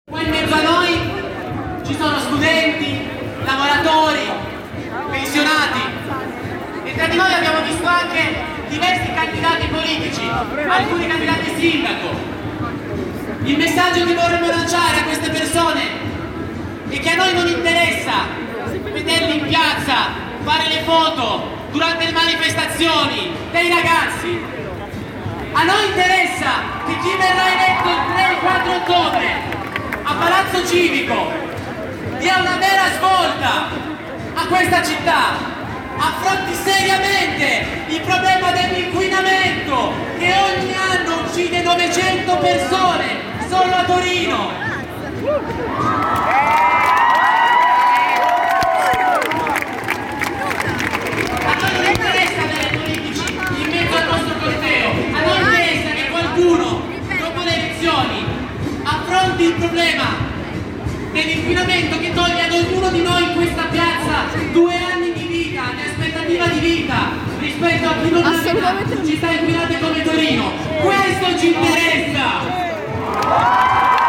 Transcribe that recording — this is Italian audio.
Qua in mezzo a noi ci sono studenti, lavoratori, pensionati e tra di noi abbiamo visto anche diversi candidati politici, alcuni candidati sindaco. Il messaggio che vorremmo lanciare a queste persone è che a noi non interessa vederli in piazza, fare le foto durante le manifestazioni dei ragazzi. A noi interessa che chi verrà eletto il 3 e 4 ottobre a Palazzo Civico dia una vera svolta a questa città, affronti seriamente il problema dell'inquinamento che ogni anno uccide 900 persone solo a Torino. A noi non interessa avere politici in mezzo al nostro corteo, a noi interessa che qualcuno dopo le elezioni affronti il problema dell'inquinamento che toglie ad ognuno di noi in questa piazza 2 anni di vita, di aspettativa di vita rispetto a chi non ha città inquinate come Torino. Questo ci interessa!